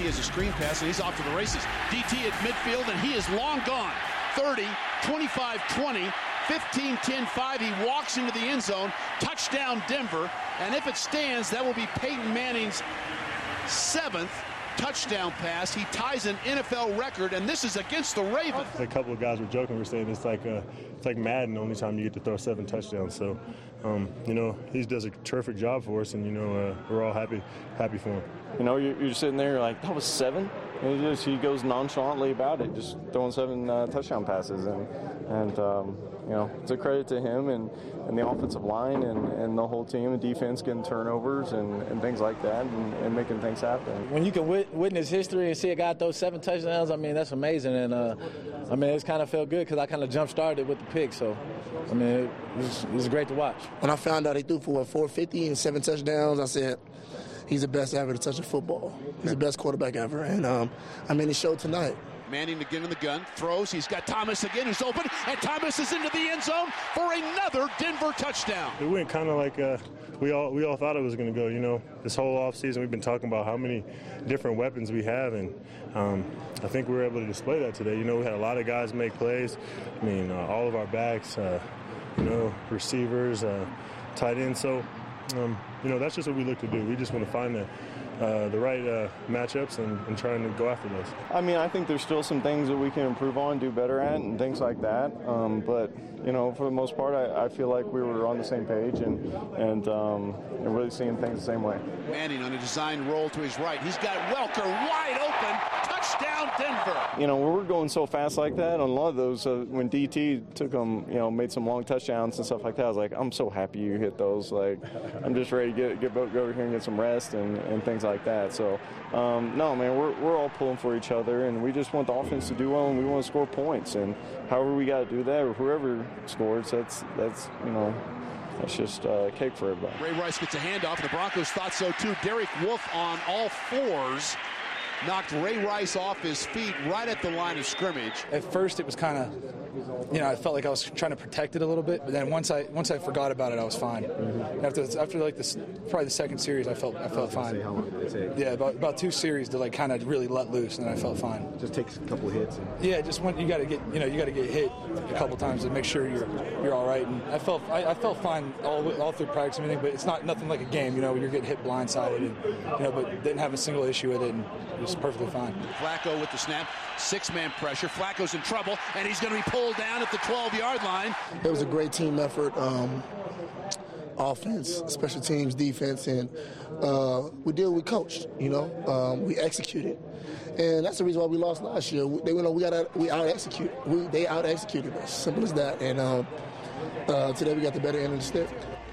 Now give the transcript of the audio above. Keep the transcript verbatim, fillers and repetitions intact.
has a screen pass, and he's off to the races. D T at midfield, and he is long gone. thirty, twenty-five twenty, fifteen ten five. He walks into the end zone. Touchdown, Denver. And if it stands, that will be Peyton Manning's seventh touchdown pass. He ties an N F L record, and this is against the Ravens. A couple of guys were joking. We're saying it's like uh, it's like Madden. The only time you get to throw seven touchdowns. So, um, you know, he does a terrific job for us, and you know, uh, we're all happy happy for him. You know, you're, you're sitting there like, that was seven. And he just he goes nonchalantly about it, just throwing seven uh, touchdown passes, and and um, you know, it's a credit to him and, and the offensive line and, and the whole team and defense getting turnovers and, and things like that and, and making things happen. When you can wit- witness history and see a guy throw seven touchdowns, I mean, that's amazing. And uh, I mean, it's kind of felt good because I kind of jump started with the pick. So I mean, it was, it was great to watch. When I found out he threw for what, four fifty and seven touchdowns, I said, he's the best ever to touch a football. He's the best quarterback ever. And, um, I mean, he showed tonight. Manning again in the gun, throws. He's got Thomas again, who's open, and Thomas is into the end zone for another Denver touchdown. It went kind of like uh, we all we all thought it was going to go. You know, this whole offseason we've been talking about how many different weapons we have, and um, I think we were able to display that today. You know, we had a lot of guys make plays. I mean, uh, all of our backs, uh, you know, receivers, uh, tight ends. So, um, you know, that's just what we look to do. We just want to find the Uh, the right uh, matchups and, and trying to go after those. I mean, I think there's still some things that we can improve on, do better at, and things like that. Um, but, you know, for the most part, I, I feel like we were on the same page and and, um, and really seeing things the same way. Manning on a design roll to his right. He's got Welker wide open. Touchdown, Denver. You know, when we're going so fast like that, on a lot of those, uh, when D T took them, you know, made some long touchdowns and stuff like that, I was like, I'm so happy you hit those. Like, I'm just ready to get, get go over here and get some rest and, and things like that. So, um, no, man, we're, we're all pulling for each other, and we just want the offense to do well, and we want to score points. And however we got to do that, or whoever scores, that's, that's you know, that's just uh, cake for everybody. Ray Rice gets a handoff, and the Broncos thought so too. Derek Wolfe on all fours knocked Ray Rice off his feet right at the line of scrimmage. At first, it was kind of, you know, I felt like I was trying to protect it a little bit, but then once I once I forgot about it, I was fine. Mm-hmm. After after like this, probably the second series, I felt I felt fine. How long did it take? Yeah, about about two series to like kind of really let loose, and then I felt fine. Just takes a couple of hits. And... Yeah, just when you got to get you know you got to get hit a couple times to make sure you're you're all right. And I felt I, I felt fine all all through practice and everything, but it's not nothing like a game. You know, you're getting hit blindsided, and you know, but didn't have a single issue with it, and it was perfectly fine. Flacco with the snap, six-man pressure. Flacco's in trouble, and he's going to be pulled down at the twelve-yard line. It was a great team effort, um, offense, special teams, defense, and uh, we did what we coached, you know. Um, we executed. And that's the reason why we lost last year. They went on, we got we out-executed. We, they out-executed us, simple as that. And um, uh, today we got the better end of the stick.